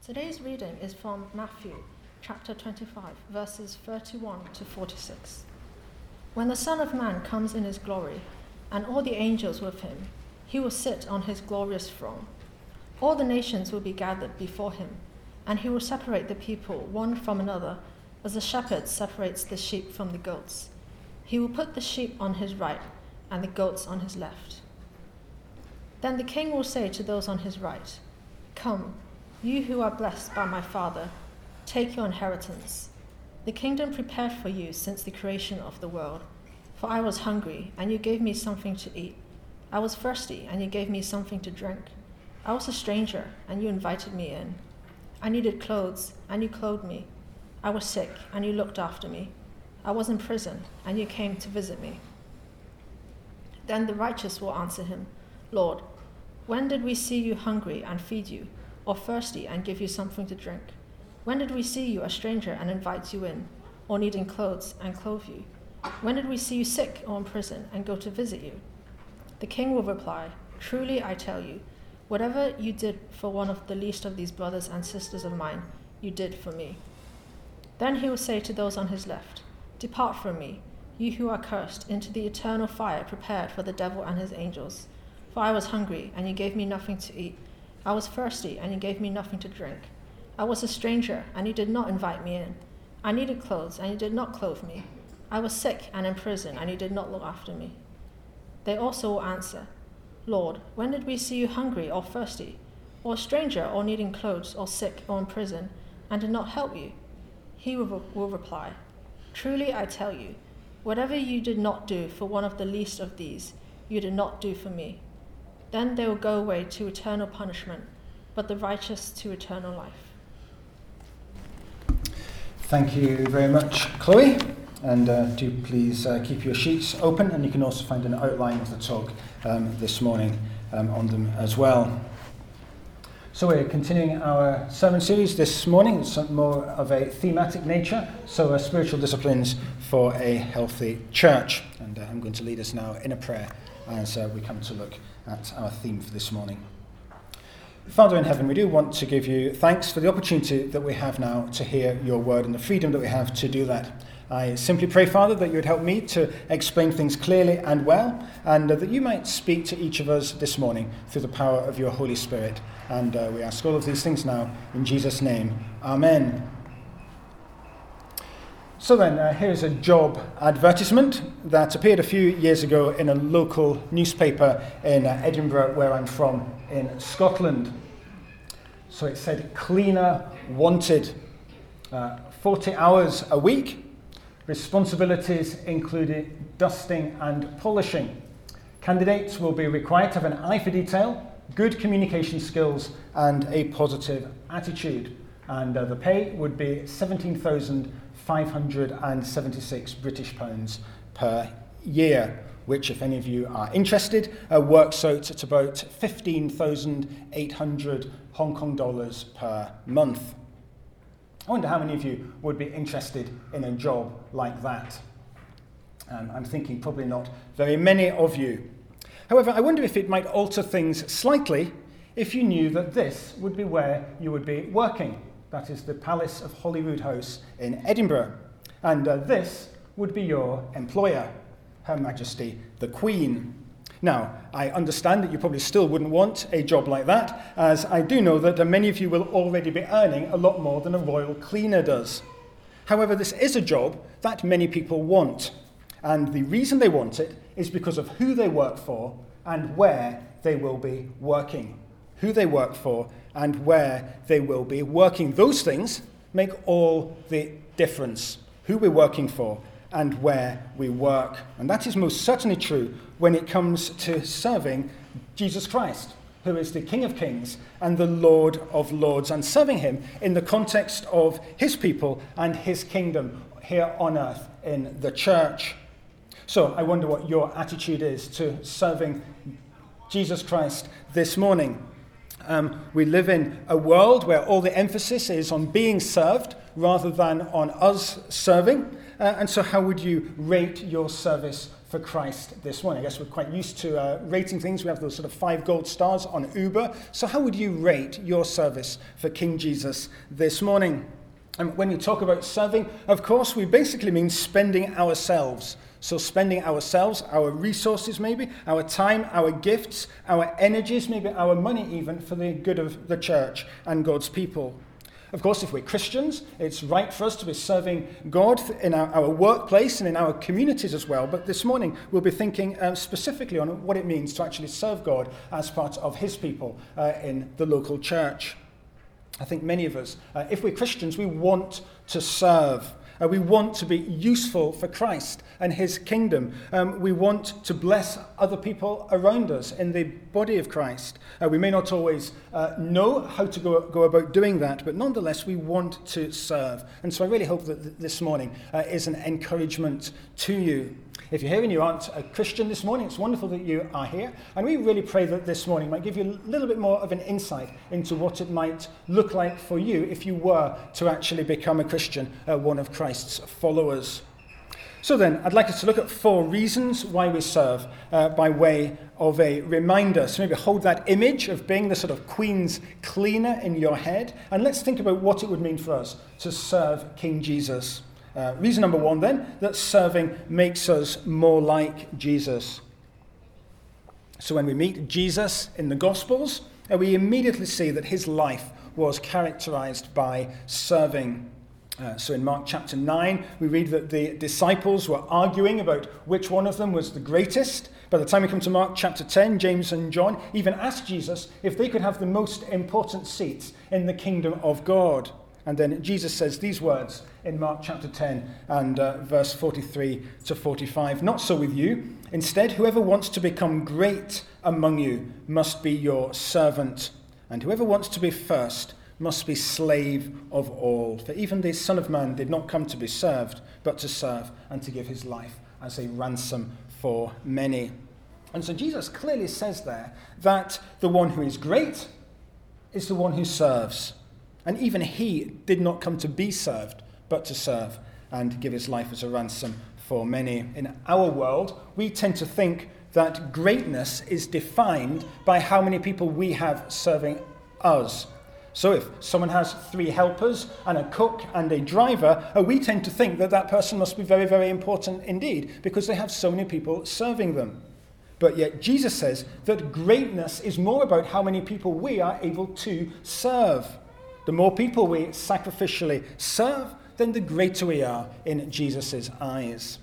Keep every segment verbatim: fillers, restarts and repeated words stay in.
Today's reading is from Matthew chapter twenty-five, verses thirty-one to forty-six. When the Son of Man comes in his glory, and all the angels with him, he will sit on his glorious throne. All the nations will be gathered before him, and he will separate the people one from another, as a shepherd separates the sheep from the goats. He will put the sheep on his right, and the goats on his left. Then the king will say to those on his right, "Come, you who are blessed by my Father, take your inheritance, the kingdom prepared for you since the creation of the world. For I was hungry, and you gave me something to eat. I was thirsty, and you gave me something to drink. I was a stranger, and you invited me in. I needed clothes, and you clothed me. I was sick, and you looked after me. I was in prison, and you came to visit me." Then the righteous will answer him, "Lord, when did we see you hungry and feed you, or thirsty and give you something to drink? When did we see you a stranger and invite you in, or needing clothes and clothe you? When did we see you sick or in prison and go to visit you?" The king will reply, "Truly I tell you, whatever you did for one of the least of these brothers and sisters of mine, you did for me." Then he will say to those on his left, "Depart from me, you who are cursed, into the eternal fire prepared for the devil and his angels. For I was hungry, and you gave me nothing to eat. I was thirsty, and you gave me nothing to drink. I was a stranger, and you did not invite me in. I needed clothes, and you did not clothe me. I was sick and in prison, and you did not look after me." They also will answer, "Lord, when did we see you hungry or thirsty, or a stranger or needing clothes, or sick or in prison, and did not help you?" He will, will reply, "Truly I tell you, whatever you did not do for one of the least of these, you did not do for me." Then they will go away to eternal punishment, but the righteous to eternal life. Thank you very much, Chloe. And uh, do please uh, keep your sheets open, and you can also find an outline of the talk um, this morning um, on them as well. So we're continuing our sermon series this morning. It's more of a thematic nature, so uh, spiritual disciplines for a healthy church. And uh, I'm going to lead us now in a prayer as uh, we come to look at our theme for this morning. Father in heaven, we do want to give you thanks for the opportunity that we have now to hear your word and the freedom that we have to do that. I simply pray, Father, that you would help me to explain things clearly and well, and uh, that you might speak to each of us this morning through the power of your Holy Spirit. And uh, we ask all of these things now in Jesus' name. Amen. So then, uh, here's a job advertisement that appeared a few years ago in a local newspaper in uh, Edinburgh, where I'm from, in Scotland. So it said, "Cleaner wanted, uh, forty hours a week, responsibilities including dusting and polishing. Candidates will be required to have an eye for detail, good communication skills, and a positive attitude. And uh, the pay would be seventeen thousand five hundred seventy-six British pounds per year, which, if any of you are interested, uh, works out at about fifteen thousand eight hundred Hong Kong dollars per month. I wonder how many of you would be interested in a job like that. Um, I'm thinking probably not very many of you. However, I wonder if it might alter things slightly if you knew that this would be where you would be working. That is the Palace of Holyrood House in Edinburgh. And uh, this would be your employer, Her Majesty the Queen. Now, I understand that you probably still wouldn't want a job like that, as I do know that uh, many of you will already be earning a lot more than a royal cleaner does. However, this is a job that many people want. And the reason they want it is because of who they work for and where they will be working. Who they work for and where they will be working. Those things make all the difference. Who we're working for and where we work. And that is most certainly true when it comes to serving Jesus Christ, who is the King of Kings and the Lord of Lords, and serving him in the context of his people and his kingdom here on earth in the church. So I wonder what your attitude is to serving Jesus Christ this morning. Um, we live in a world where all the emphasis is on being served rather than on us serving. Uh, and so how would you rate your service for Christ this morning? I guess we're quite used to uh, rating things. We have those sort of five gold stars on Uber. So how would you rate your service for King Jesus this morning? And when we talk about serving, of course, we basically mean spending ourselves. So spending ourselves, our resources maybe, our time, our gifts, our energies, maybe our money even, for the good of the church and God's people. Of course, if we're Christians, it's right for us to be serving God in our, our workplace and in our communities as well. But this morning, we'll be thinking uh, specifically on what it means to actually serve God as part of his people uh, in the local church. I think many of us, uh, if we're Christians, we want to serve. Uh, we want to be useful for Christ and his kingdom. Um, we want to bless other people around us in the body of Christ. Uh, we may not always uh, know how to go, go about doing that, but nonetheless, we want to serve. And so I really hope that th- this morning uh, is an encouragement to you. If you're here and you aren't a Christian this morning, it's wonderful that you are here. And we really pray that this morning might give you a little bit more of an insight into what it might look like for you if you were to actually become a Christian, uh, one of Christ's followers. So then, I'd like us to look at four reasons why we serve uh, by way of a reminder. So maybe hold that image of being the sort of Queen's cleaner in your head. And let's think about what it would mean for us to serve King Jesus. Uh, reason number one, then, that serving makes us more like Jesus. So when we meet Jesus in the Gospels, uh, we immediately see that his life was characterized by serving. Uh, so in Mark chapter nine, we read that the disciples were arguing about which one of them was the greatest. By the time we come to Mark chapter ten, James and John even asked Jesus if they could have the most important seats in the kingdom of God. And then Jesus says these words in Mark chapter ten and uh, verse forty-three to forty-five. Not so with you. Instead, whoever wants to become great among you must be your servant. And whoever wants to be first must be slave of all. For even the Son of Man did not come to be served, but to serve and to give his life as a ransom for many. And so Jesus clearly says there that the one who is great is the one who serves. And even he did not come to be served, but to serve and give his life as a ransom for many. In our world, we tend to think that greatness is defined by how many people we have serving us. So if someone has three helpers and a cook and a driver, we tend to think that that person must be very, very important indeed, because they have so many people serving them. But yet Jesus says that greatness is more about how many people we are able to serve. The more people we sacrificially serve, then the greater we are in Jesus' eyes.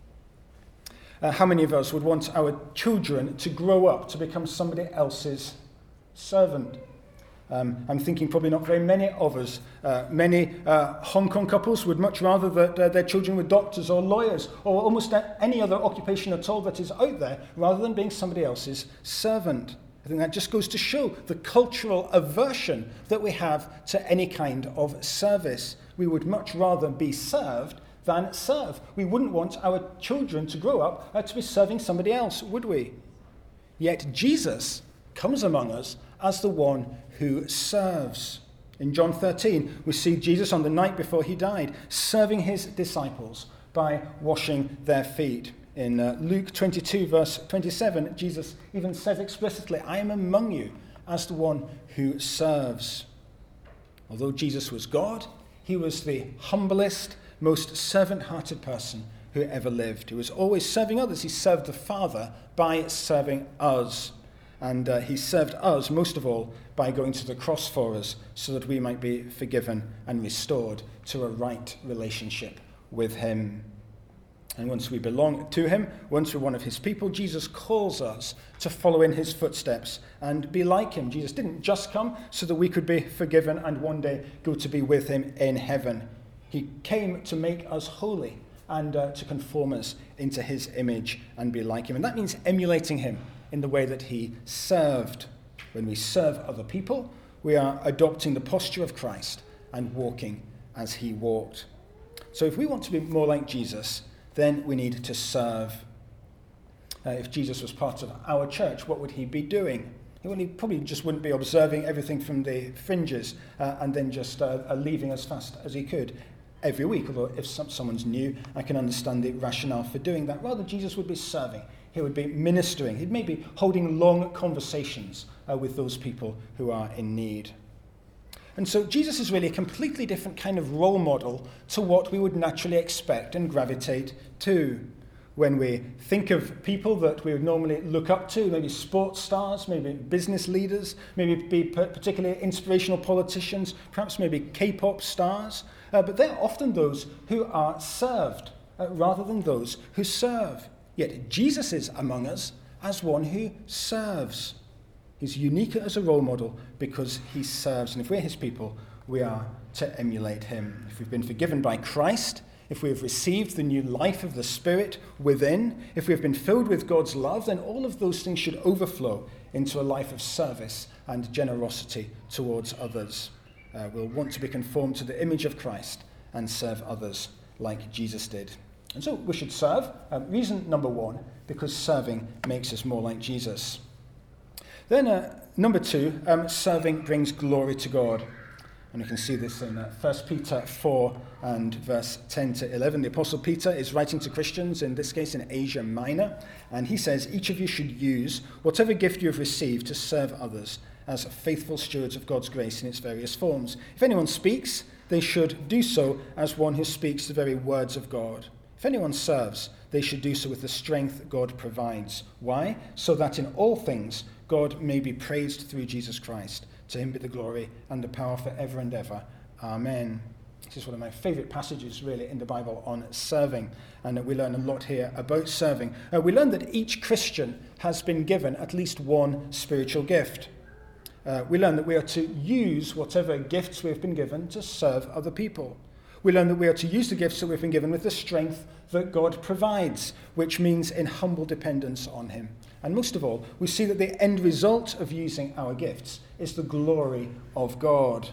Uh, how many of us would want our children to grow up to become somebody else's servant? Um, I'm thinking probably not very many of us. Uh, many uh, Hong Kong couples would much rather that uh, their children were doctors or lawyers or almost any other occupation at all that is out there, rather than being somebody else's servant. I think that just goes to show the cultural aversion that we have to any kind of service. We would much rather be served than serve. We wouldn't want our children to grow up uh, to be serving somebody else, would we? Yet Jesus comes among us as the one who serves. In John thirteen, we see Jesus on the night before he died, serving his disciples by washing their feet. In uh, Luke twenty-two, verse twenty-seven, Jesus even says explicitly, I am among you as the one who serves. Although Jesus was God, he was the humblest, most servant-hearted person who ever lived. He was always serving others. He served the Father by serving us. And uh, he served us, most of all, by going to the cross for us so that we might be forgiven and restored to a right relationship with him. And once we belong to him, once we're one of his people, Jesus calls us to follow in his footsteps and be like him. Jesus didn't just come so that we could be forgiven and one day go to be with him in heaven. He came to make us holy and uh, to conform us into his image and be like him. And that means emulating him in the way that he served. When we serve other people, we are adopting the posture of Christ and walking as he walked. So if we want to be more like Jesus, then we need to serve. Uh, if Jesus was part of our church, what would he be doing? Well, he probably just wouldn't be observing everything from the fringes uh, and then just uh, uh, leaving as fast as he could. every week, although if some, someone's new, I can understand the rationale for doing that. Rather, Jesus would be serving. He would be ministering. He'd maybe holding long conversations uh, with those people who are in need. And so Jesus is really a completely different kind of role model to what we would naturally expect and gravitate to. When we think of people that we would normally look up to, maybe sports stars, maybe business leaders, maybe be particularly inspirational politicians, perhaps maybe K-pop stars, uh, but they're often those who are served uh, rather than those who serve. Yet Jesus is among us as one who serves. He's unique as a role model because he serves. And if we're his people, we are to emulate him. If we've been forgiven by Christ, if we have received the new life of the Spirit within, if we have been filled with God's love, then all of those things should overflow into a life of service and generosity towards others. Uh, we'll want to be conformed to the image of Christ and serve others like Jesus did. And so we should serve. Um, reason number one, because serving makes us more like Jesus. Then uh, number two, um, serving brings glory to God. And you can see this in uh, First Peter four and verse ten to eleven. The Apostle Peter is writing to Christians, in this case in Asia Minor, and he says, each of you should use whatever gift you have received to serve others as faithful stewards of God's grace in its various forms. If anyone speaks, they should do so as one who speaks the very words of God. If anyone serves, they should do so with the strength God provides. Why? So that in all things God may be praised through Jesus Christ. To him be the glory and the power forever and ever. Amen. This is one of my favourite passages, really, in the Bible on serving. And we learn a lot here about serving. Uh, we learn that each Christian has been given at least one spiritual gift. Uh, we learn that we are to use whatever gifts we've been given to serve other people. We learn that we are to use the gifts that we've been given with the strength that God provides, which means in humble dependence on him. And most of all, we see that the end result of using our gifts is the glory of God.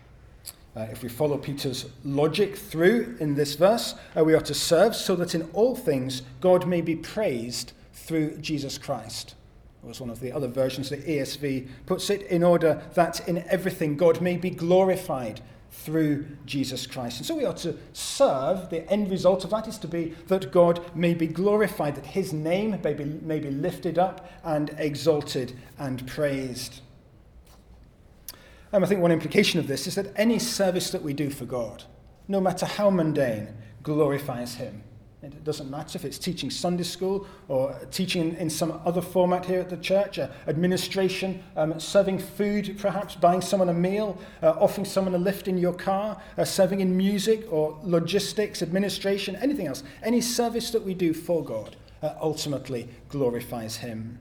Uh, if we follow Peter's logic through in this verse, uh, we are to serve so that in all things God may be praised through Jesus Christ. Or as one of the other versions, the E S V puts it, in order that in everything God may be glorified through Jesus Christ. And so we are to serve. The end result of that is to be that God may be glorified, that his name may be, may be lifted up and exalted and praised. Um, I think one implication of this is that any service that we do for God, no matter how mundane, glorifies him. It doesn't matter if it's teaching Sunday school or teaching in some other format here at the church, uh, administration, um, serving food, perhaps buying someone a meal, uh, offering someone a lift in your car, uh, serving in music or logistics, administration, anything else. Any service that we do for God uh, ultimately glorifies him.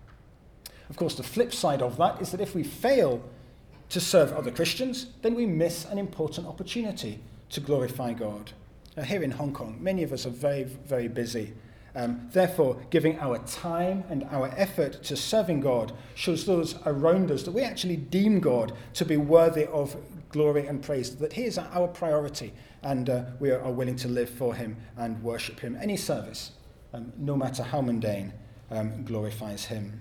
Of course, the flip side of that is that if we fail to serve other Christians, then we miss an important opportunity to glorify God. Now, here in Hong Kong, many of us are very, very busy. Um, therefore, giving our time and our effort to serving God shows those around us that we actually deem God to be worthy of glory and praise, that he is our priority, and uh, we are willing to live for him and worship him. Any service, um, no matter how mundane, um, glorifies him.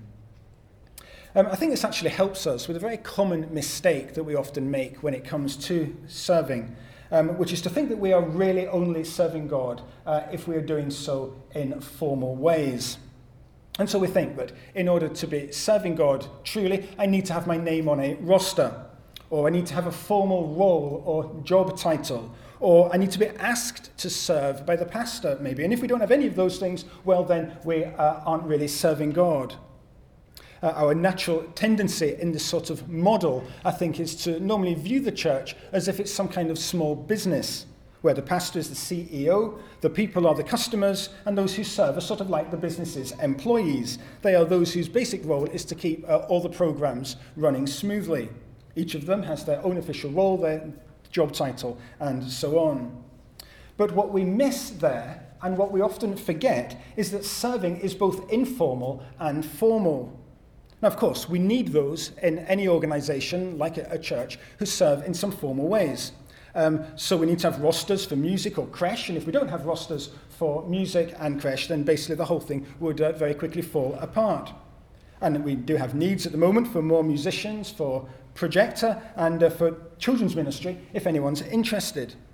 Um, I think this actually helps us with a very common mistake that we often make when it comes to serving. Um, which is to think that we are really only serving God uh, if we are doing so in formal ways. And so we think that in order to be serving God truly, I need to have my name on a roster, or I need to have a formal role or job title, or I need to be asked to serve by the pastor, maybe. And if we don't have any of those things, well, then we uh, aren't really serving God. Uh, our natural tendency in this sort of model, I think, is to normally view the church as if it's some kind of small business, where the pastor is the C E O, the people are the customers, and those who serve are sort of like the business's employees. They are those whose basic role is to keep uh, all the programs running smoothly. Each of them has their own official role, their job title, and so on. But what we miss there, and what we often forget, is that serving is both informal and formal. Now, of course, we need those in any organisation, like a, a church, who serve in some formal ways. Um, so we need to have rosters for music or creche, and if we don't have rosters for music and creche, then basically the whole thing would uh, very quickly fall apart. And we do have needs at the moment for more musicians, for projector, and uh, for children's ministry, if anyone's interested.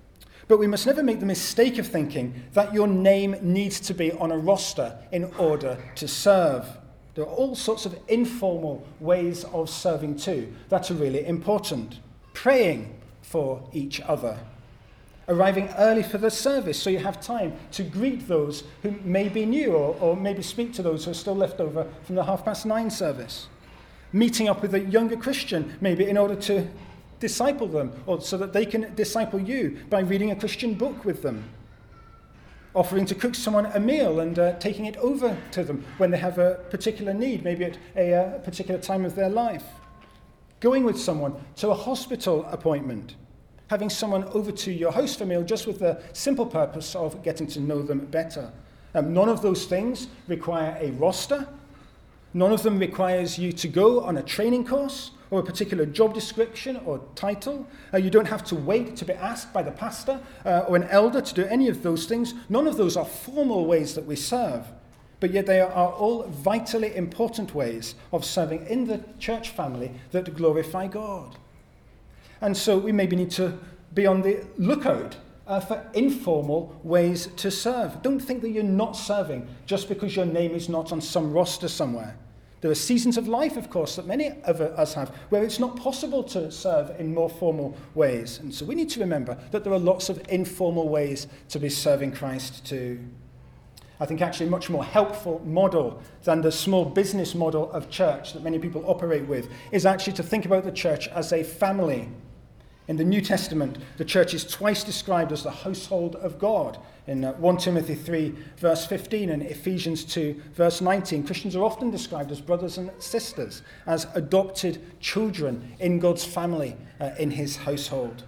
But we must never make the mistake of thinking that your name needs to be on a roster in order to serve. There are all sorts of informal ways of serving too that are really important. Praying for each other. Arriving early for the service so you have time to greet those who may be new or, or maybe speak to those who are still left over from the half past nine service. Meeting up with a younger Christian maybe in order to disciple them or so that they can disciple you by reading a Christian book with them. Offering to cook someone a meal and uh, taking it over to them when they have a particular need, maybe at a, a particular time of their life. Going with someone to a hospital appointment. Having someone over to your house for a meal just with the simple purpose of getting to know them better. Um, none of those things require a roster. None of them requires you to go on a training course or a particular job description or title. Uh, you don't have to wait to be asked by the pastor uh, or an elder to do any of those things. None of those are formal ways that we serve, but yet they are all vitally important ways of serving in the church family that glorify God. And so we maybe need to be on the lookout uh, for informal ways to serve. Don't think that you're not serving just because your name is not on some roster somewhere. There are seasons of life, of course, that many of us have where it's not possible to serve in more formal ways. And so we need to remember that there are lots of informal ways to be serving Christ too. I think actually a much more helpful model than the small business model of church that many people operate with is actually to think about the church as a family. In the New Testament, the church is twice described as the household of God. In uh, First Timothy three, verse fifteen, and Ephesians two, verse nineteen, Christians are often described as brothers and sisters, as adopted children in God's family, uh, in his household.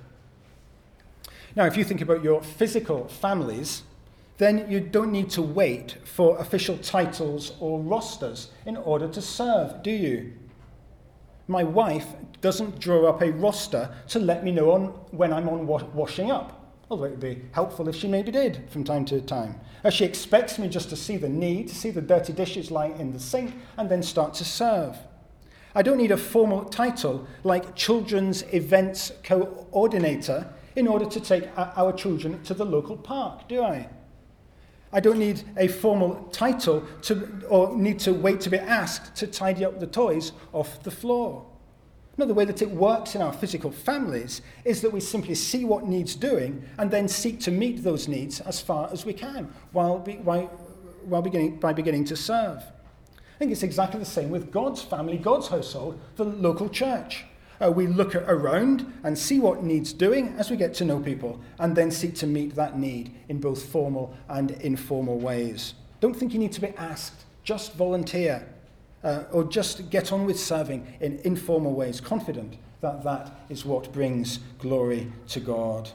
Now, if you think about your physical families, then you don't need to wait for official titles or rosters in order to serve, do you? My wife doesn't draw up a roster to let me know on when I'm on wa- washing up, although it would be helpful if she maybe did from time to time. As she expects me just to see the need, to see the dirty dishes lying in the sink, and then start to serve. I don't need a formal title like Children's Events Coordinator in order to take our children to the local park, do I? I don't need a formal title to, or need to wait to be asked to tidy up the toys off the floor. No, the way that it works in our physical families is that we simply see what needs doing and then seek to meet those needs as far as we can while, be, while, while beginning, by beginning to serve. I think it's exactly the same with God's family, God's household, the local church. Uh, we look around and see what needs doing as we get to know people and then seek to meet that need in both formal and informal ways. Don't think you need to be asked, just volunteer uh, or just get on with serving in informal ways, confident that that is what brings glory to God.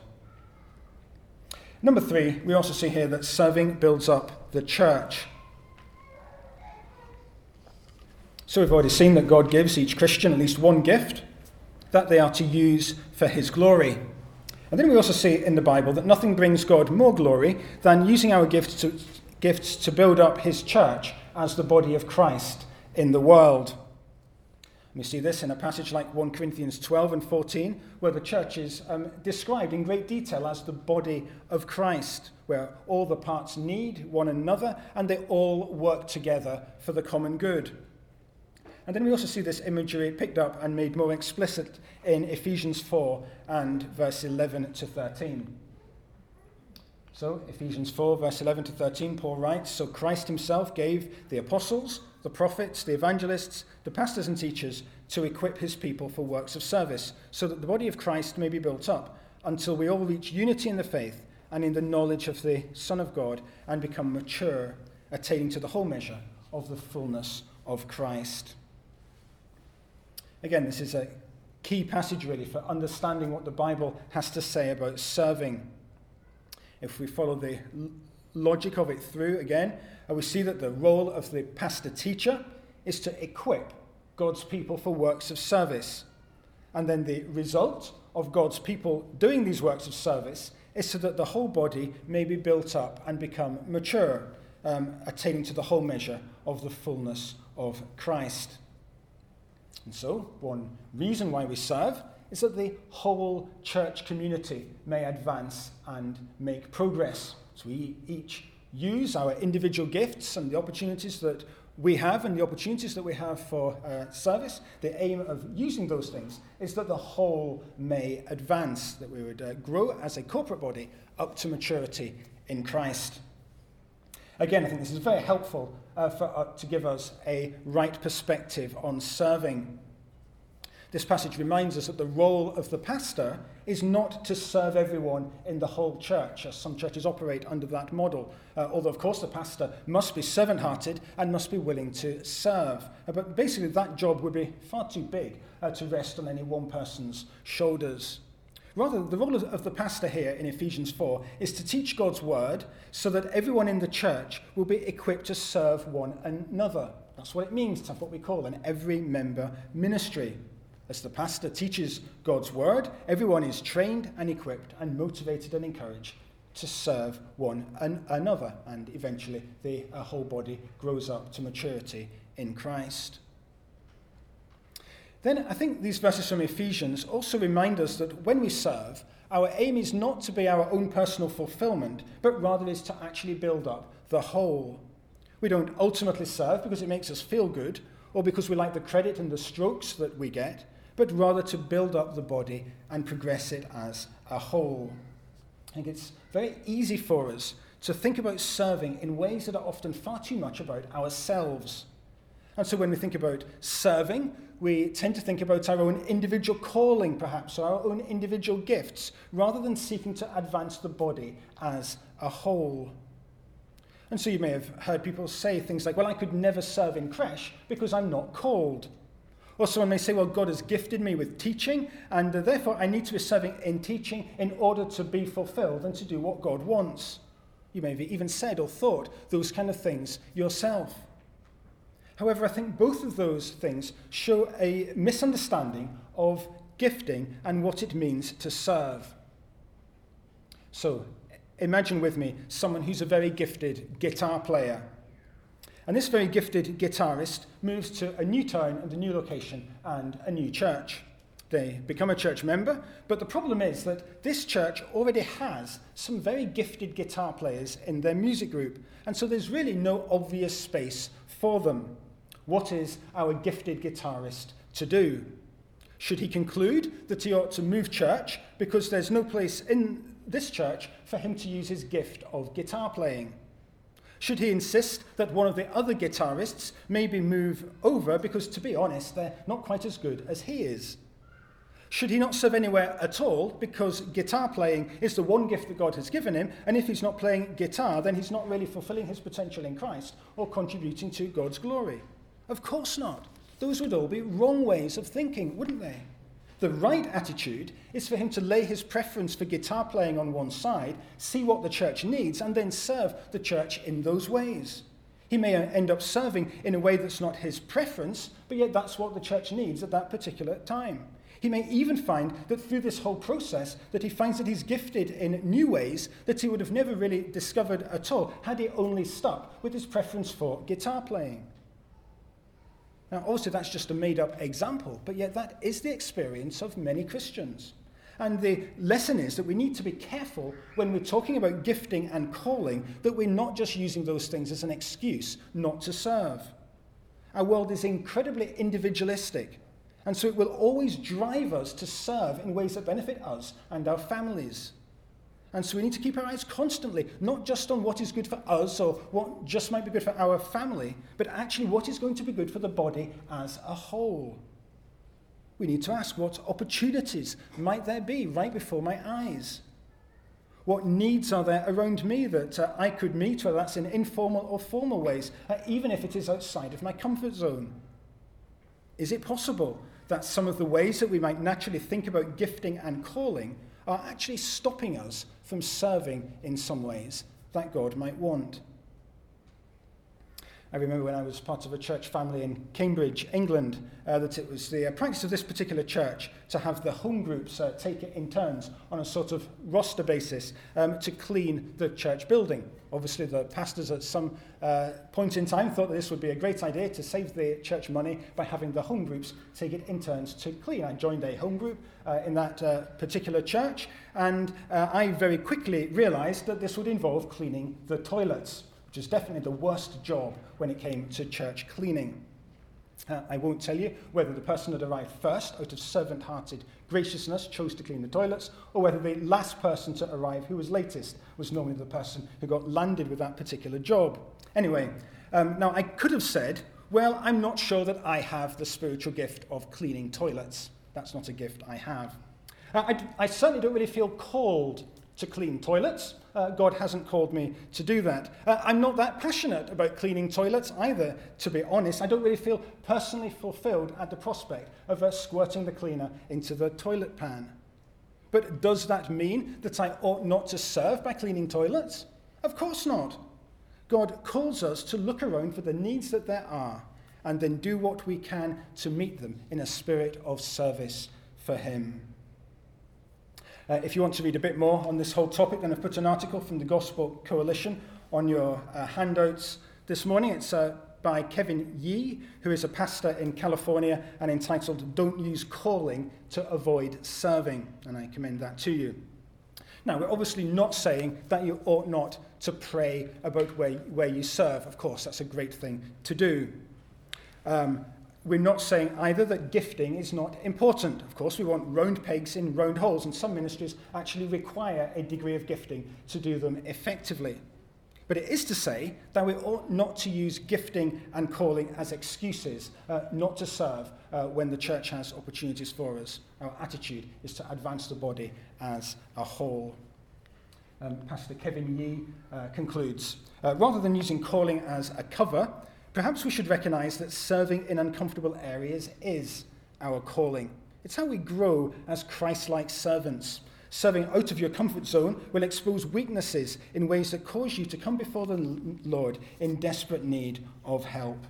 Number three, we also see here that serving builds up the church. So we've already seen that God gives each Christian at least one gift that they are to use for his glory. And then we also see in the Bible that nothing brings God more glory than using our gifts to, gifts to build up his church as the body of Christ in the world. We see this in a passage like First Corinthians twelve and fourteen, where the church is um, described in great detail as the body of Christ, where all the parts need one another and they all work together for the common good. And then we also see this imagery picked up and made more explicit in Ephesians four and verse eleven to thirteen. So, Ephesians four, verse eleven to thirteen, Paul writes, "So Christ himself gave the apostles, the prophets, the evangelists, the pastors and teachers to equip his people for works of service, so that the body of Christ may be built up, until we all reach unity in the faith and in the knowledge of the Son of God, and become mature, attaining to the whole measure of the fullness of Christ." Again, this is a key passage really for understanding what the Bible has to say about serving. If we follow the l- logic of it through again, uh, we see that the role of the pastor-teacher is to equip God's people for works of service. And then the result of God's people doing these works of service is so that the whole body may be built up and become mature, um, attaining to the whole measure of the fullness of Christ. And so, one reason why we serve is that the whole church community may advance and make progress. So we each use our individual gifts and the opportunities that we have and the opportunities that we have for uh, service. The aim of using those things is that the whole may advance, that we would uh, grow as a corporate body up to maturity in Christ. Again, I think this is very helpful uh, for, uh, to give us a right perspective on serving. This passage reminds us that the role of the pastor is not to serve everyone in the whole church, as some churches operate under that model. Uh, although, of course, the pastor must be servant-hearted and must be willing to serve. Uh, but basically, that job would be far too big uh, to rest on any one person's shoulders. Rather, the role of the pastor here in Ephesians four is to teach God's word so that everyone in the church will be equipped to serve one another. That's what it means to have what we call an every member ministry. As the pastor teaches God's word, everyone is trained and equipped and motivated and encouraged to serve one an- another. And eventually the uh, whole body grows up to maturity in Christ. Then I think these verses from Ephesians also remind us that when we serve, our aim is not to be our own personal fulfillment, but rather is to actually build up the whole. We don't ultimately serve because it makes us feel good or because we like the credit and the strokes that we get, but rather to build up the body and progress it as a whole. I think it's very easy for us to think about serving in ways that are often far too much about ourselves. And so when we think about serving, we tend to think about our own individual calling, perhaps, or our own individual gifts, rather than seeking to advance the body as a whole. And so you may have heard people say things like, well, I could never serve in creche because I'm not called. Or someone may say, well, God has gifted me with teaching, and uh, therefore I need to be serving in teaching in order to be fulfilled and to do what God wants. You may have even said or thought those kind of things yourself. However, I think both of those things show a misunderstanding of gifting and what it means to serve. So, imagine with me someone who's a very gifted guitar player. And this very gifted guitarist moves to a new town and a new location and a new church. They become a church member, but the problem is that this church already has some very gifted guitar players in their music group, and so there's really no obvious space for them. What is our gifted guitarist to do? Should he conclude that he ought to move church because there's no place in this church for him to use his gift of guitar playing? Should he insist that one of the other guitarists maybe move over because, to be honest, they're not quite as good as he is? Should he not serve anywhere at all because guitar playing is the one gift that God has given him, and if he's not playing guitar, then he's not really fulfilling his potential in Christ or contributing to God's glory? Of course not. Those would all be wrong ways of thinking, wouldn't they? The right attitude is for him to lay his preference for guitar playing on one side, see what the church needs, and then serve the church in those ways. He may end up serving in a way that's not his preference, but yet that's what the church needs at that particular time. He may even find that through this whole process that he finds that he's gifted in new ways that he would have never really discovered at all had he only stuck with his preference for guitar playing. Now, obviously, that's just a made-up example, but yet that is the experience of many Christians. And the lesson is that we need to be careful when we're talking about gifting and calling, that we're not just using those things as an excuse not to serve. Our world is incredibly individualistic, and so it will always drive us to serve in ways that benefit us and our families. And so we need to keep our eyes constantly, not just on what is good for us or what just might be good for our family, but actually what is going to be good for the body as a whole. We need to ask, what opportunities might there be right before my eyes? What needs are there around me that uh, I could meet, whether that's in informal or formal ways, uh, even if it is outside of my comfort zone? Is it possible that some of the ways that we might naturally think about gifting and calling are actually stopping us from serving in some ways that God might want? I remember when I was part of a church family in Cambridge, England, uh, that it was the uh, practice of this particular church to have the home groups uh, take it in turns on a sort of roster basis um, to clean the church building. Obviously, the pastors at some uh, point in time thought that this would be a great idea to save the church money by having the home groups take it in turns to clean. I joined a home group uh, in that uh, particular church, and uh, I very quickly realized that this would involve cleaning the toilets, which is definitely the worst job when it came to church cleaning. Uh, I won't tell you whether the person that arrived first, out of servant-hearted graciousness, chose to clean the toilets, or whether the last person to arrive, who was latest, was normally the person who got landed with that particular job. Anyway, um, now I could have said, well, I'm not sure that I have the spiritual gift of cleaning toilets. That's not a gift I have. Uh, I, I certainly don't really feel called to clean toilets. Uh, God hasn't called me to do that. Uh, I'm not that passionate about cleaning toilets either, to be honest. I don't really feel personally fulfilled at the prospect of uh, squirting the cleaner into the toilet pan. But does that mean that I ought not to serve by cleaning toilets? Of course not. God calls us to look around for the needs that there are and then do what we can to meet them in a spirit of service for him. Uh, if you want to read a bit more on this whole topic, then I've put an article from the Gospel Coalition on your uh, handouts this morning. It's uh, by Kevin Yee, who is a pastor in California, and entitled "Don't Use Calling to Avoid Serving," and I commend that to you. Now, we're obviously not saying that you ought not to pray about where, where you serve. Of course, that's a great thing to do. Um, We're not saying either that gifting is not important. Of course, we want round pegs in round holes, and some ministries actually require a degree of gifting to do them effectively. But it is to say that we ought not to use gifting and calling as excuses uh, not to serve uh, when the church has opportunities for us. Our attitude is to advance the body as a whole. Um, Pastor Kevin Yee uh, concludes, uh, rather than using calling as a cover, perhaps we should recognize that serving in uncomfortable areas is our calling. It's how we grow as Christ-like servants. Serving out of your comfort zone will expose weaknesses in ways that cause you to come before the Lord in desperate need of help.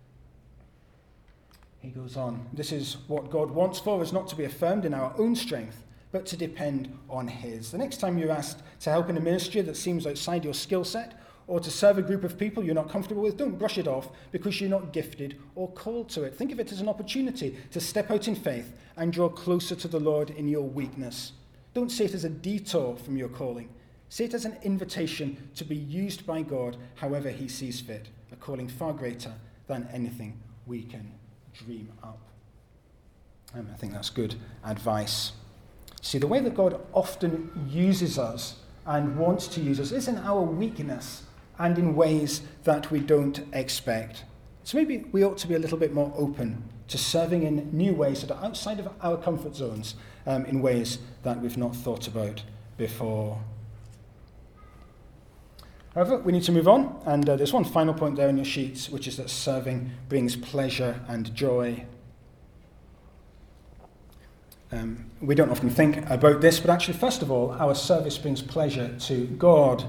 He goes on, this is what God wants for us, not to be affirmed in our own strength, but to depend on his. The next time you're asked to help in a ministry that seems outside your skill set, or to serve a group of people you're not comfortable with, don't brush it off because you're not gifted or called to it. Think of it as an opportunity to step out in faith and draw closer to the Lord in your weakness. Don't see it as a detour from your calling. See it as an invitation to be used by God however he sees fit, a calling far greater than anything we can dream up. Um, I think that's good advice. See, the way that God often uses us and wants to use us is in our weakness and in ways that we don't expect. So maybe we ought to be a little bit more open to serving in new ways that are outside of our comfort zones, um, in ways that we've not thought about before. However, we need to move on, and uh, there's one final point there in your sheets, which is that serving brings pleasure and joy. Um, we don't often think about this, but actually, first of all, our service brings pleasure to God.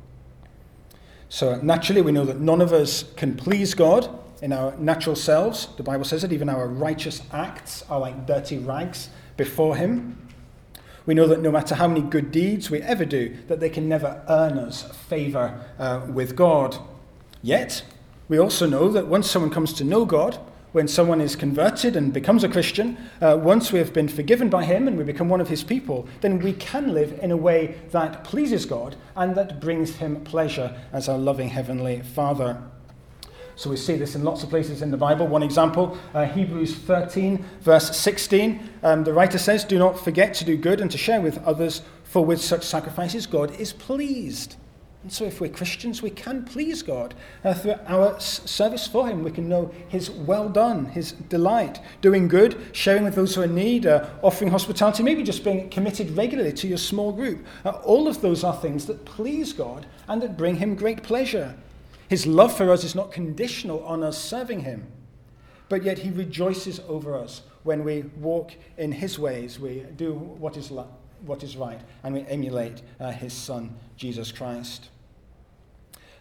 So naturally, we know that none of us can please God in our natural selves. The Bible says that even our righteous acts are like dirty rags before him. We know that no matter how many good deeds we ever do, that they can never earn us favour uh, with God. Yet, we also know that once someone comes to know God, when someone is converted and becomes a Christian, uh, once we have been forgiven by him and we become one of his people, then we can live in a way that pleases God and that brings him pleasure as our loving heavenly Father. So we see this in lots of places in the Bible. One example, uh, Hebrews thirteen, verse sixteen. Um, the writer says, "Do not forget to do good and to share with others, for with such sacrifices God is pleased." And so if we're Christians, we can please God. Uh, through our s- service for him, we can know his well done, his delight, doing good, sharing with those who are in need, uh, offering hospitality, maybe just being committed regularly to your small group. Uh, all of those are things that please God and that bring him great pleasure. His love for us is not conditional on us serving him, but yet he rejoices over us when we walk in his ways, we do what is, lo- what is right, and we emulate uh, his Son, Jesus Christ.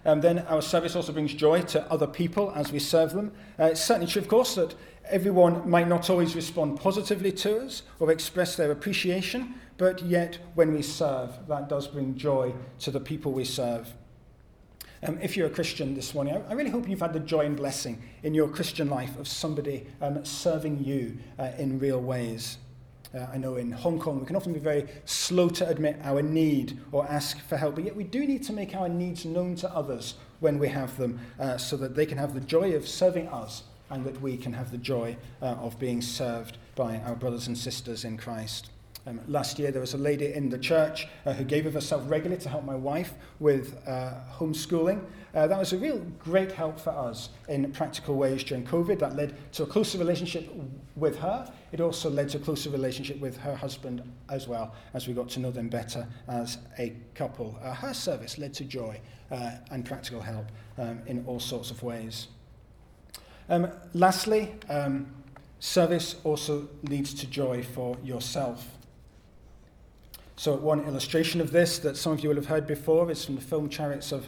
um, then our service also brings joy to other people as we serve them. Uh, it's certainly true, of course, that everyone might not always respond positively to us or express their appreciation, but yet when we serve, that does bring joy to the people we serve. Um, if you're a Christian this morning, I, I really hope you've had the joy and blessing in your Christian life of somebody um, serving you uh, in real ways. Uh, I know in Hong Kong we can often be very slow to admit our need or ask for help, but yet we do need to make our needs known to others when we have them, uh, so that they can have the joy of serving us and that we can have the joy uh, of being served by our brothers and sisters in Christ. Um, last year there was a lady in the church uh, who gave of herself regularly to help my wife with uh, homeschooling. Uh, that was a real great help for us in practical ways during COVID. That led to a closer relationship with her. It also led to a closer relationship with her husband as well, as we got to know them better as a couple. Uh, her service led to joy uh, and practical help um, in all sorts of ways. Um, lastly, um, service also leads to joy for yourself. So one illustration of this that some of you will have heard before is from the film Chariots of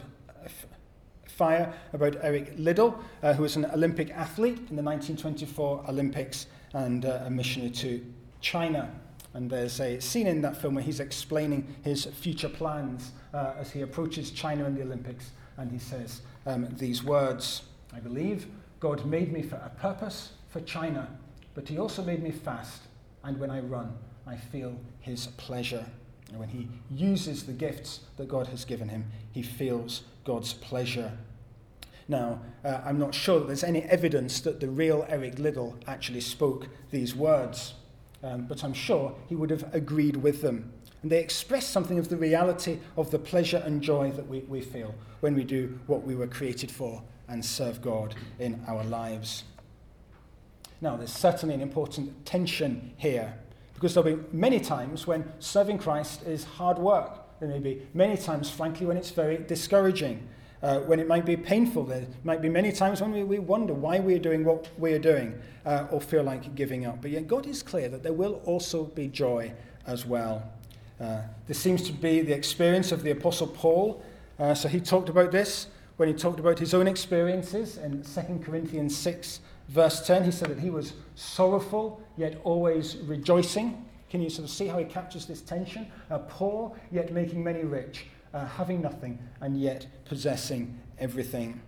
Fire about Eric Liddell, uh, who was an Olympic athlete in the nineteen twenty-four Olympics and uh, a missionary to China. And there's a scene in that film where he's explaining his future plans uh, as he approaches China in the Olympics. And he says um, these words, "I believe God made me for a purpose for China, but he also made me fast, and when I run, I feel his pleasure." And when he uses the gifts that God has given him, he feels God's pleasure. Now, uh, I'm not sure that there's any evidence that the real Eric Liddell actually spoke these words, um, but I'm sure he would have agreed with them. And they express something of the reality of the pleasure and joy that we, we feel when we do what we were created for and serve God in our lives. Now, there's certainly an important tension here, because there'll be many times when serving Christ is hard work. There may be many times, frankly, when it's very discouraging, uh, when it might be painful. There might be many times when we, we wonder why we're doing what we're doing uh, or feel like giving up. But yet God is clear that there will also be joy as well. Uh, this seems to be the experience of the Apostle Paul. Uh, so he talked about this when he talked about his own experiences in Second Corinthians six, verse ten. He said that he was sorrowful, yet always rejoicing. Can you sort of see how he captures this tension? Uh, poor, yet making many rich. Uh, having nothing, and yet possessing everything.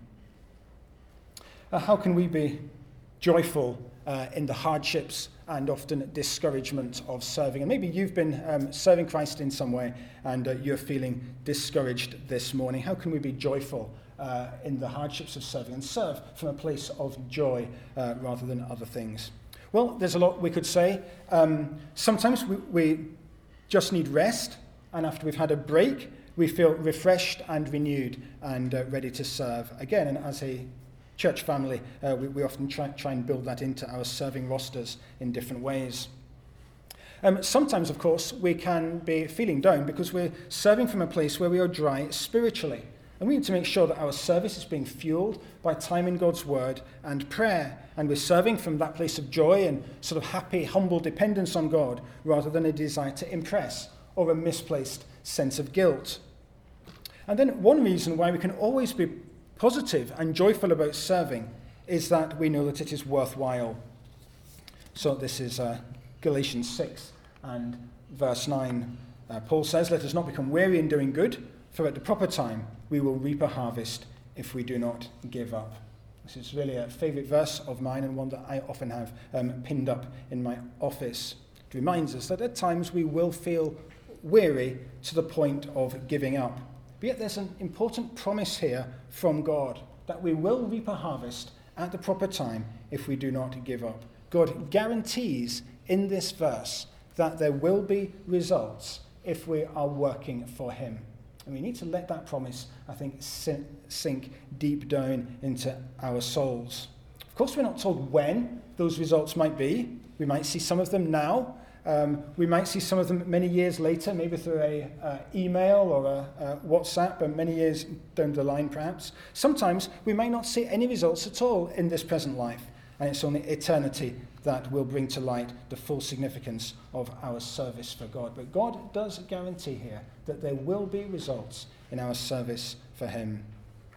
Uh, how can we be joyful uh, in the hardships and often discouragement of serving? And maybe you've been um, serving Christ in some way, and uh, you're feeling discouraged this morning. How can we be joyful uh, in the hardships of serving and serve from a place of joy uh, rather than other things? Well, there's a lot we could say. Um, sometimes we, we just need rest, and after we've had a break, we feel refreshed and renewed and uh, ready to serve again. And as a church family, uh, we, we often try, try and build that into our serving rosters in different ways. Um, sometimes, of course, we can be feeling down because we're serving from a place where we are dry spiritually. And we need to make sure that our service is being fueled by time in God's word and prayer. And we're serving from that place of joy and sort of happy, humble dependence on God rather than a desire to impress or a misplaced sense of guilt. And then one reason why we can always be positive and joyful about serving is that we know that it is worthwhile. So this is uh, Galatians six and verse nine. Uh, Paul says, "Let us not become weary in doing good, for at the proper time we will reap a harvest if we do not give up." This is really a favourite verse of mine and one that I often have um, pinned up in my office. It reminds us that at times we will feel weary to the point of giving up. But yet there's an important promise here from God that we will reap a harvest at the proper time if we do not give up. God guarantees in this verse that there will be results if we are working for him. And we need to let that promise, I think, sink deep down into our souls. Of course, we're not told when those results might be. We might see some of them now. Um, we might see some of them many years later, maybe through a uh, email or a, a WhatsApp, and many years down the line perhaps. Sometimes we might not see any results at all in this present life, and it's only eternity that will bring to light the full significance of our service for God. But God does guarantee here that there will be results in our service for him.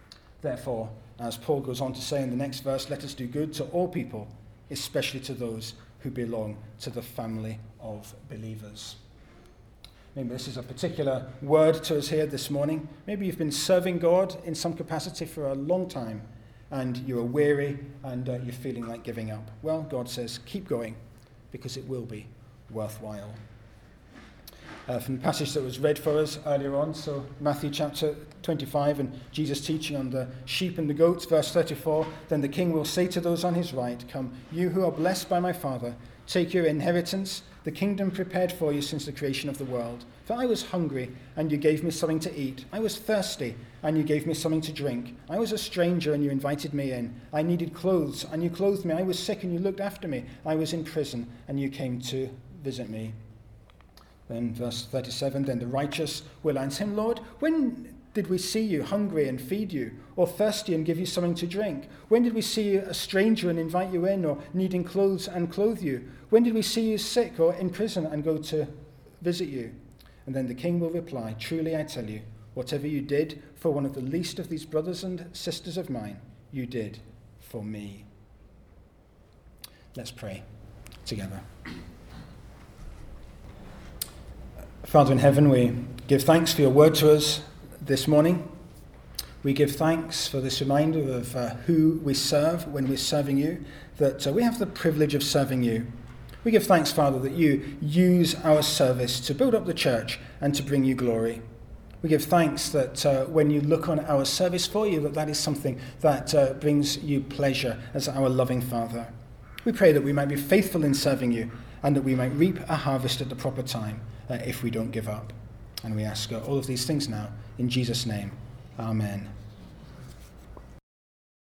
Therefore, as Paul goes on to say in the next verse, let us do good to all people, especially to those who belong to the family of believers. Maybe this is a particular word to us here this morning. Maybe you've been serving God in some capacity for a long time and you're weary and uh, you're feeling like giving up. Well, God says, keep going because it will be worthwhile. Uh, from the passage that was read for us earlier on, so Matthew chapter twenty-five and Jesus teaching on the sheep and the goats, verse thirty-four, then the king will say to those on his right, come, you who are blessed by my Father, take your inheritance, the kingdom prepared for you since the creation of the world. For I was hungry, and you gave me something to eat. I was thirsty, and you gave me something to drink. I was a stranger, and you invited me in. I needed clothes, and you clothed me. I was sick, and you looked after me. I was in prison, and you came to visit me. Then verse thirty-seven, then the righteous will answer him, Lord, when did we see you hungry and feed you, or thirsty and give you something to drink? When did we see you a stranger and invite you in, or needing clothes and clothe you? When did we see you sick or in prison and go to visit you? And then the king will reply, truly I tell you, whatever you did for one of the least of these brothers and sisters of mine, you did for me. Let's pray together. Father in heaven, we give thanks for your word to us this morning. We give thanks for this reminder of uh, who we serve when we're serving you, that uh, we have the privilege of serving you. We give thanks, Father, that you use our service to build up the church and to bring you glory. We give thanks that uh, when you look on our service for you, that that is something that uh, brings you pleasure as our loving Father. We pray that we might be faithful in serving you and that we might reap a harvest at the proper time uh, if we don't give up. And we ask uh, all of these things now in Jesus' name. Amen.